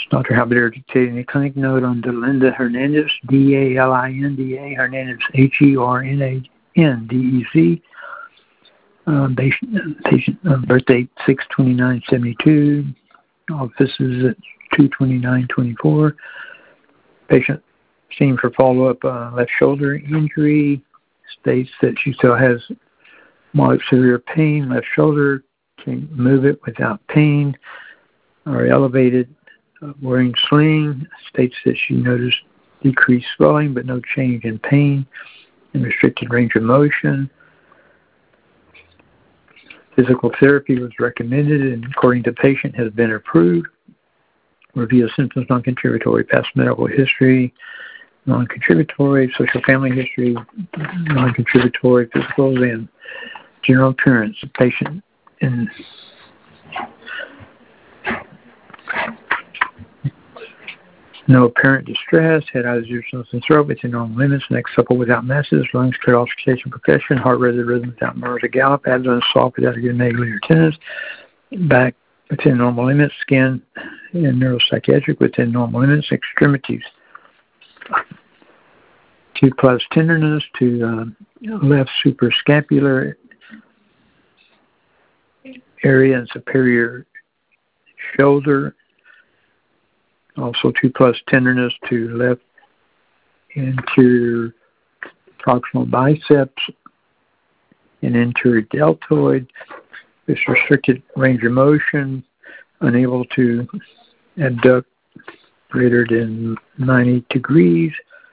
Dr. Halberdier dictating a clinic note on Dalinda Hernandez, D-A-L-I-N-D-A, Hernandez, H-E-R-N-A-N-D-E-Z. Patient birth date 6/29/72. Offices at 2/29/24. Patient seen for follow-up left shoulder injury. States that she still has moderate severe pain, left shoulder, can't move it without pain, or elevated, wearing sling. States that she noticed decreased swelling but no change in pain and restricted range of motion. Physical therapy was recommended and, according to patient, has been approved. Review of symptoms, non-contributory, past medical history, non-contributory, social family history, non-contributory, physical and general appearance. The patient in no apparent distress, head, eyes, ears, nose, and throat within normal limits, neck supple without masses, lungs clear, auscultation, percussion, heart rate rhythm without murmurs or gallop, abdomen soft without acromegaly or tenderness, back within normal limits, skin and neuropsychiatric within normal limits, extremities 2+ tenderness to left suprascapular area and superior shoulder. Also 2+ tenderness to left anterior proximal biceps and anterior deltoid. This restricted range of motion, unable to abduct greater than 90 degrees.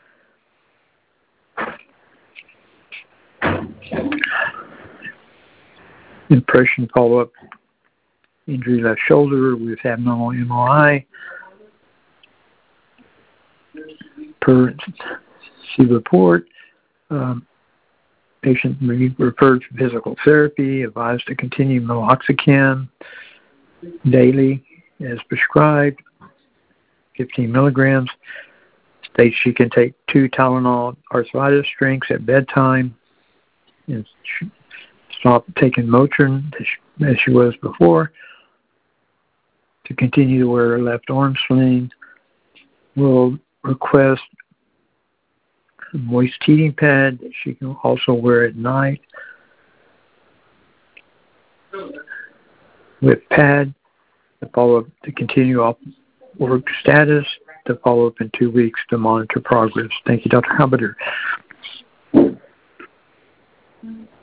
Impression follow-up, injury left shoulder with abnormal MRI. Per C report, patient referred to physical therapy, advised to continue meloxicam daily as prescribed, 15 milligrams. States she can take 2 Tylenol arthritis drinks at bedtime and stop taking Motrin as she was before. To continue to wear her left arm sling. Will request a moist heating pad that she can also wear at night with pad to follow up, to continue off work status, to follow up in 2 weeks to monitor progress. Thank you, Dr. Halberdier.